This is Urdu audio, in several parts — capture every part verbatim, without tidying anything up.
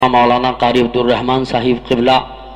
مولانا قاری عبدالرحمن صاحب قبلہ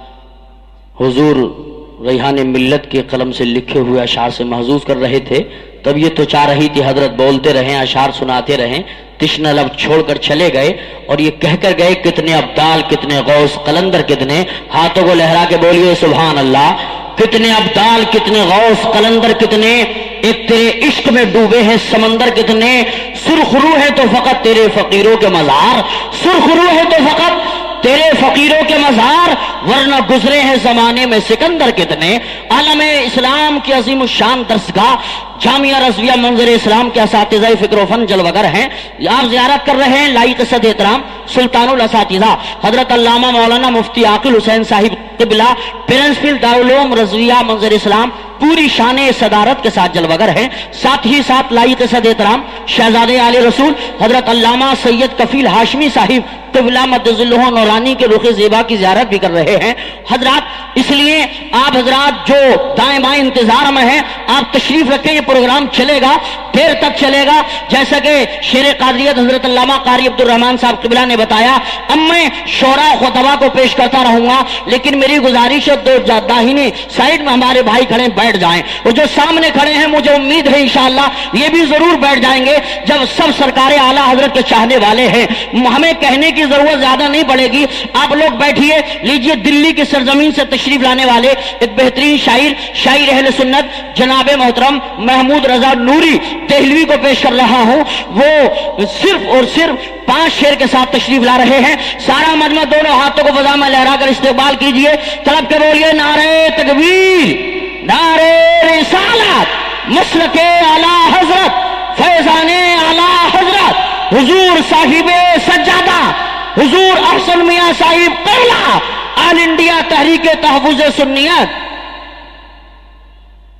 حضور ریحان ملت کے قلم سے لکھے ہوئے اشعار سے محظوظ کر رہے تھے، تب یہ تو چاہ رہی تھی حضرت بولتے رہیں، اشعار سناتے رہیں، تشنہ لب چھوڑ کر چلے گئے اور یہ کہہ کر گئے کتنے ابدال، کتنے غوث قلندر، کتنے ہاتھوں کو لہرا کے بولیے سبحان اللہ، کتنے ابدال، کتنے غوث قلندر، کتنے ایک تیرے عشق میں ڈوبے ہیں سمندر، کتنے سرخ روح ہے تو فقط تیرے فقیروں کے مزار، سرخ روح ہے تو فقط تیرے فقیروں کے مزار، ورنہ گزرے ہیں زمانے میں سکندر کتنے۔ عالم اسلام کی عظیم الشان درسگاہ جامعہ رضویہ منظر اسلام کے اساتذہ فکر و فن جلوگر ہیں، آپ زیارت کر رہے ہیں لائق صد احترام سلطان الاساتذہ حضرت علامہ مولانا مفتی عاقل حسین صاحب قبلہ پرنسپل دارالعلوم رضویہ منظر اسلام، پوری شان صدارت کے ساتھ جلوگر ہیں، ساتھ ہی ساتھ لائق صد احترام شہزادے آل رسول حضرت علامہ سید کفیل ہاشمی صاحب قبلہ مدظلہ نورانی کے رخ زیبا کی زیارت بھی کر رہے ہیں۔ حضرات اس لیے آپ حضرات جو دائیں بائیں انتظار میں ہیں، آپ تشریف رکھیں، یہ پروگرام چلے گا، دیر تک چلے گا، جیسا کہ شیر قادریت حضرت علامہ قاری عبدالرحمن صاحب قبلہ نے بتایا۔ اب میں شعراء خطبہ کو پیش کرتا رہوں گا، لیکن میری گزارش ہے دو داہنی سائڈ میں ہمارے بھائی کھڑے بیٹھ جائیں، اور جو سامنے کھڑے ہیں مجھے امید ہے انشاءاللہ یہ بھی ضرور بیٹھ جائیں گے۔ جب سب سرکار اعلیٰ حضرت کے چاہنے والے ہیں، ہمیں کہنے کی ضرورت زیادہ نہیں پڑے گی، آپ لوگ بیٹھیے۔ لیجئے دلی کی سرزمین سے تشریف لانے والے ایک بہترین شاعر، شاعر اہل سنت جناب محترم محمود رضا نوری دہلوی کو پیش کر رہا ہوں۔ وہ صرف اور صرف پانچ شعر کے ساتھ تشریف لا رہے ہیں۔ سارا مجمع دونوں ہاتھوں کو فضا میں لہرا کر استقبال کیجئے، طلب کے بولیے نعرہ تکبیر، نعرہ رسالت، مسلک اعلیٰ حضرت، فیضان اعلیٰ حضرت، حضور صاحب سجادہ، حضور احسن میاں صاحب قبلہ، آل انڈیا تحریک تحفظ سنیت۔